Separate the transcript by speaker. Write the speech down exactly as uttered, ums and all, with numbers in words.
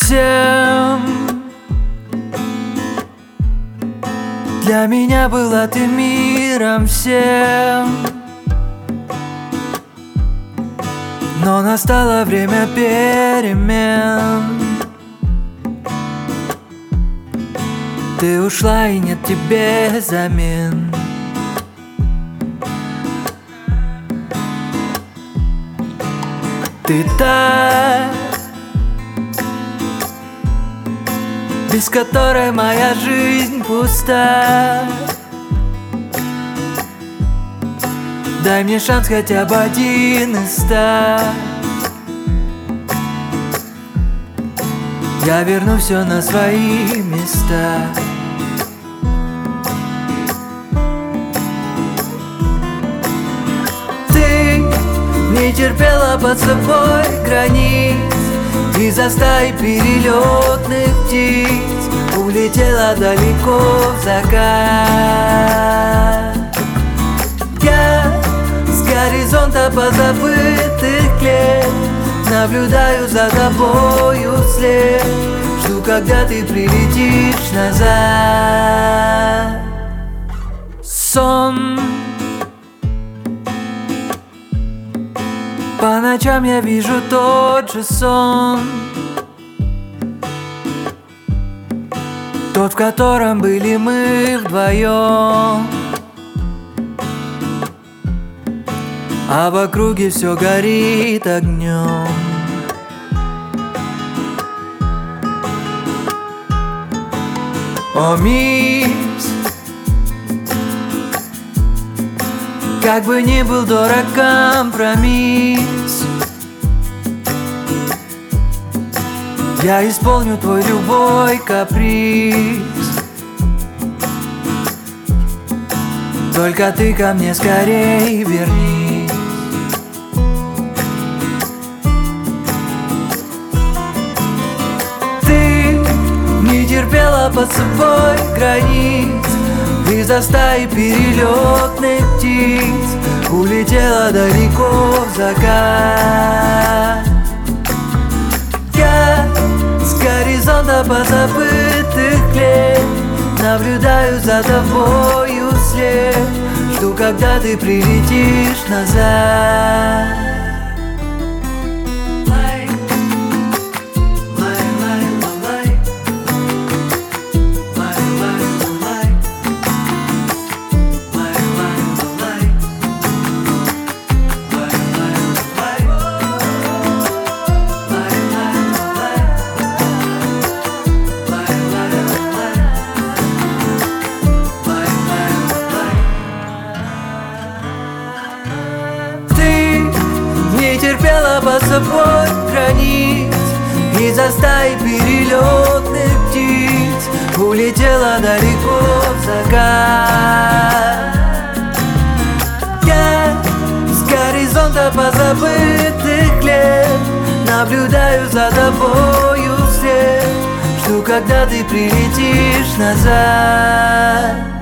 Speaker 1: всем. Для меня была ты миром всем, но настало время перемен. Ты ушла, и нет тебе замен. Ты та, без которой моя жизнь пуста. Дай мне шанс хотя бы один из ста. Я верну все на свои места. Ты не терпела под собой границ, из-за стаи перелетных птиц улетела далеко в закат. Я с горизонта позабытых лет наблюдаю за тобою вслед, жду, когда ты прилетишь назад. Сон. По ночам я вижу тот же сон, тот, в котором были мы вдвоем, а в округе все горит огнем. О, мисс, как бы ни был дорог компромисс, я исполню твой любой каприз. Только ты ко мне скорей вернись. Ты не терпела под собой границ, из-за стаи перелетных птиц улетела далеко в закат. Я с горизонта позабытых лет наблюдаю за тобою вслед, жду, когда ты прилетишь назад. Не терпела под собой границ, из-за стаи перелетных птиц улетела далеко в закат. Я с горизонта позабытых лет наблюдаю за тобою вслед, жду, когда ты прилетишь назад.